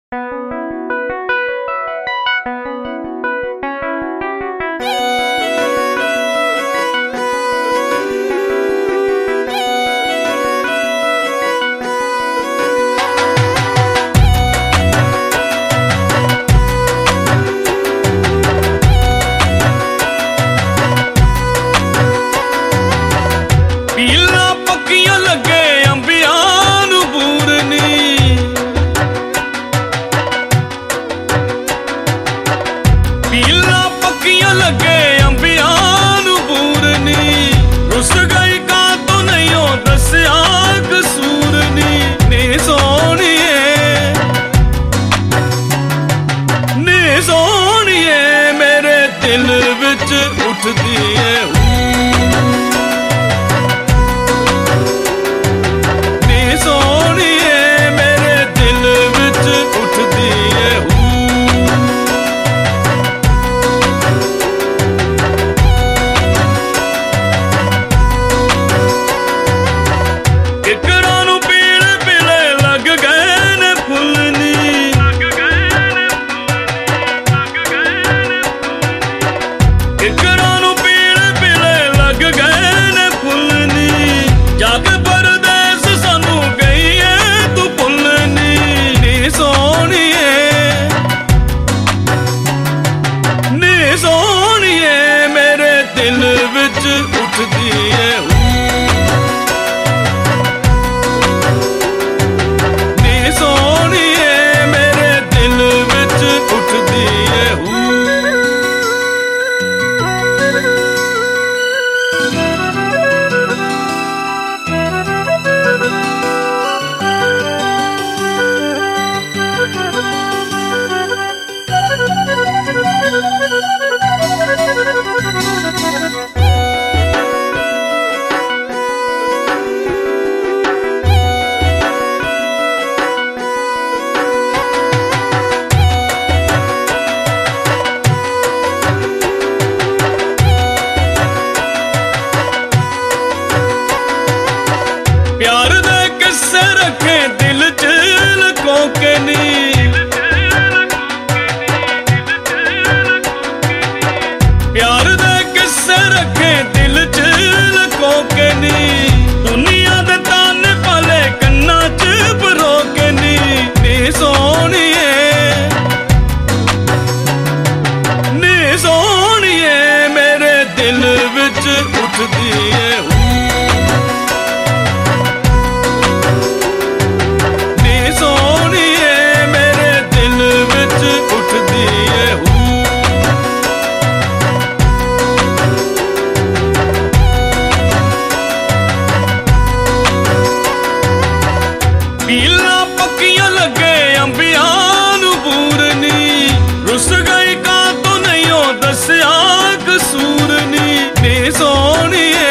उठदी है नी सोहणिए मेरे दिल विच उठदी है किकरां नूं पीड़ पिले लग गए ने फुल नी किकरां नूं पीड़ पिले लग गए ने फुल नी जाके परदेस सानू गई है तू भुल नी नी सोहणिए मेरे दिल विच उठदी है मेरे दिल विच उठदी है प्यार दे किस्से रखे दिल च लुको के नी प्यार दे किस्से रखे दिल च लुको के नी दुनिया दे ताने पाले कन्ना च परो के नी नी सोहणिए मेरे दिल विच उठदी है मेरे दिल विच उठदी है पीला पक्कियां लगे अंबियां नूं बूर नी रुस गई का तो नहीं हो दस्या कसूर नी सोहणिए